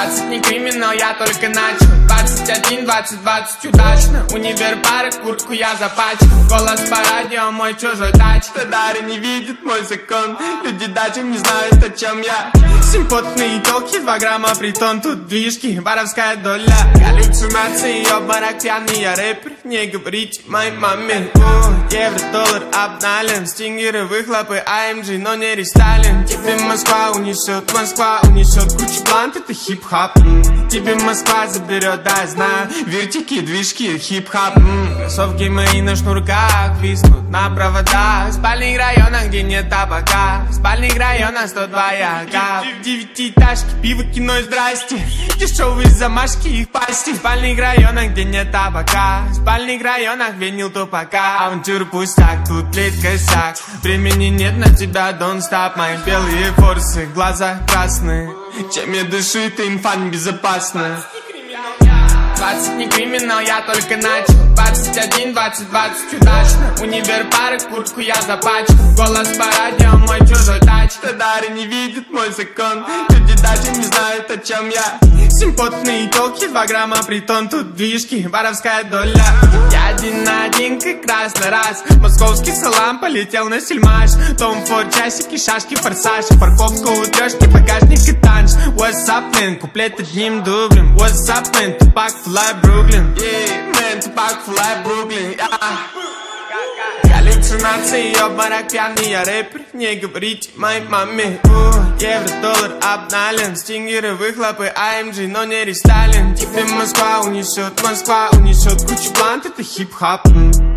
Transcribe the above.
20 не криминал, я только начал. 21, 20, 20 удачно. Универ, пары, куртку я запачкал. Голос по радио, мой чужой тач. Дары не видит мой закон. Люди даже не знают, о чем я. Симпотные толки, 2 грамма притон. Тут движки, воровская доля. Галлюцинации, обморок, пьяный я рэпер. Не говорите моей маме. Евро, доллар, обнален. Стингеры, выхлопы, AMG, но не рестайлинг. Тебе Москва унесет кучу плант, это хип-хоп. Тебе Москва заберет, да, знаю. Вертики, движки, хип-хоп. Кроссовки мои на шнурках виснут на проводах. В спальных районах, где нет табака. В спальных районах 102 яка. Девятиэтажки, пиво, кино и здрасте. Дешевые замашки, их пасти. В спальных районах, где нет табака. В спальных районах винил тупака. Авантюр пустяк, тут лет косяк. Времени нет на тебя, don't stop. Мои белые форсы, глаза красные. Чем я дышу, это инфа небезопасная. 20 не криминал, я только начал. 21, 20, 20 удачно. Универ, пары, куртку я запачкал. Голос по радио, мой чужой тач. Дары не видит мой закон. Люди даже не знают, о чем я. Симпотные толки, 2 грамма притон. Тут движки, воровская доля. Я 1 на 1, как красный раз. Московский салам полетел на сельмаш. Том Форд, часики, шашки, форсаж. Парковка у трешки, багажник и танш. What's up, man, куплет одним дублем. What's up, man, Тупак, fly Brooklyn. Yeah, man, Тупак, fly Brooklyn, yeah. Галлюцинации, обморок, пьяный я рэпер. Не говорите моей маме. Евро, доллар, обнален. Стингеры, выхлопы, AMG, но не рестайлинг. Тебе Москва унесет кучу плант, это хип-хоп.